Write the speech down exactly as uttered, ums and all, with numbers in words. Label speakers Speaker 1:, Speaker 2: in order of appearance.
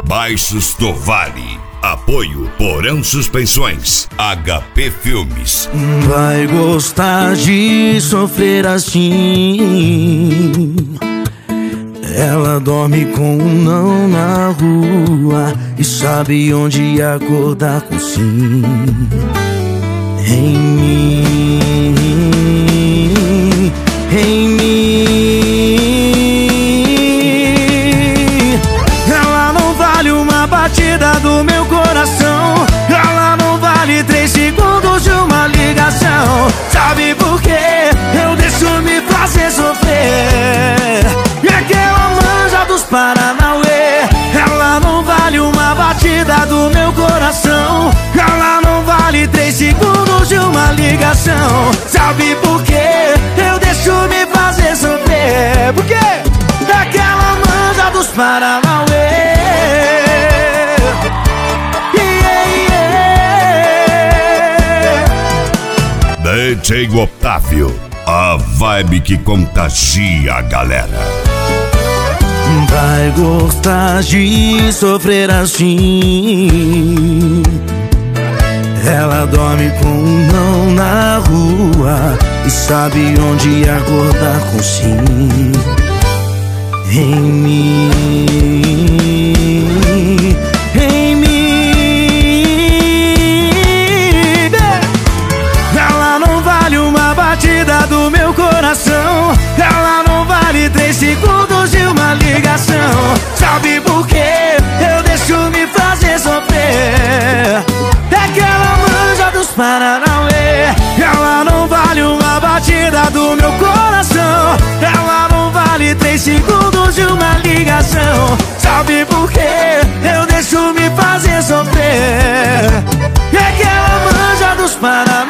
Speaker 1: Baixos do Vale. Apoio Porão Suspensões, H P Filmes.
Speaker 2: Vai gostar de sofrer assim. Ela dorme com um não na rua e sabe onde acordar com sim. Em mim, em mim. Ela não vale uma batida do meu coração. Ela não vale três segundos de uma ligação. Sabe por quê? Eu deixo me fazer sofrer. E aquela manja dos Paranauê. Ela não vale uma batida do meu coração. Ela não vale três segundos de uma ligação. Sabe por quê? Eu deixo me fazer sofrer. Por quê? Daquela manja dos Paranauê.
Speaker 1: D J Otávio, a vibe que contagia a galera.
Speaker 2: Vai gostar de sofrer assim. Ela dorme com um não na rua e sabe onde acordar com sim. Em mim, em mim. Ela não vale uma batida do meu coração. Ela não vale três segundos de uma ligação. Sabe por quê? Eu deixo me fazer sofrer. É aquela manja dos Paranauê. Ela não vale uma batida do meu coração. Ela não vale três segundos de uma ligação. Sabe por quê? Eu deixo me fazer sofrer. É aquela manja dos Paranauê.